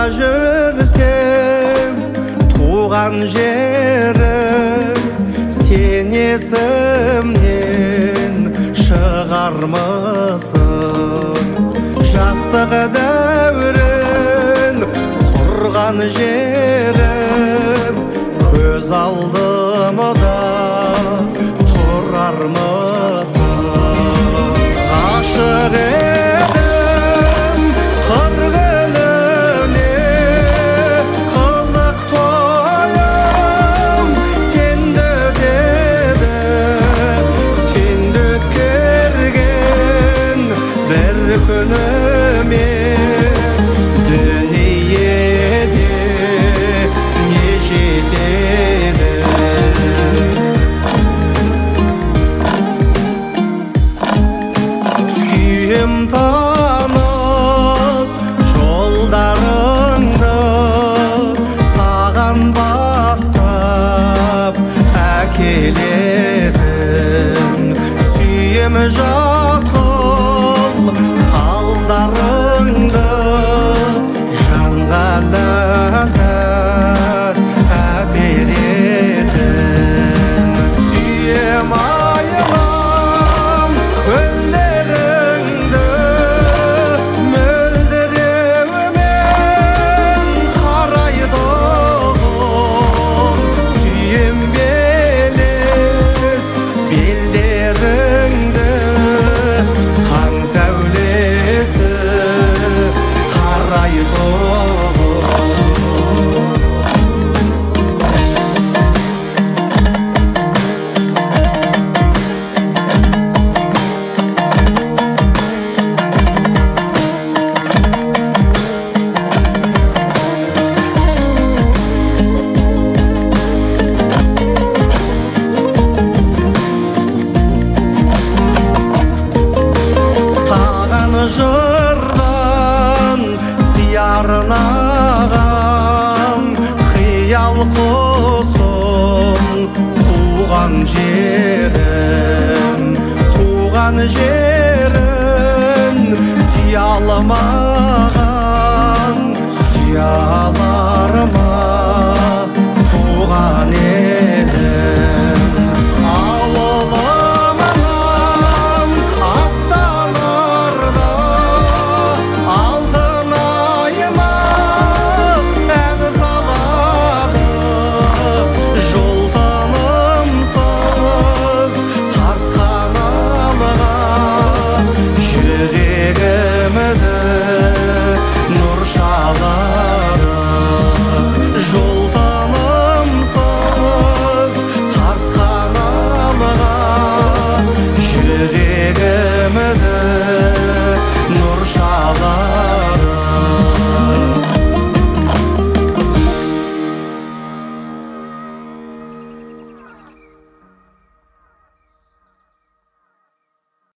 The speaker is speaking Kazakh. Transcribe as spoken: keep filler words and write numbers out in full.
жүрсем туған жерім сен есімнен шығармысың жастық дәуірін құрған жерім көз алдымда тұрармысың ғашық едім қыр гүліне қызық тойым сенде өтеді сенде өткерген бір күніме дүниеде не жетеді сүйем таныс жолдарыңды саған бастап әкелетін сүйем жасыл қалдарыңды жанға ләззат әперетін сүйем айналам көлдеріңді мөлдіреумен қарайдығым сүйем белес белдеріңді таң сәулесі қарайдығым саған жырдан сиярнаған қиял құсым туған жерім туған жерін сүйе алмай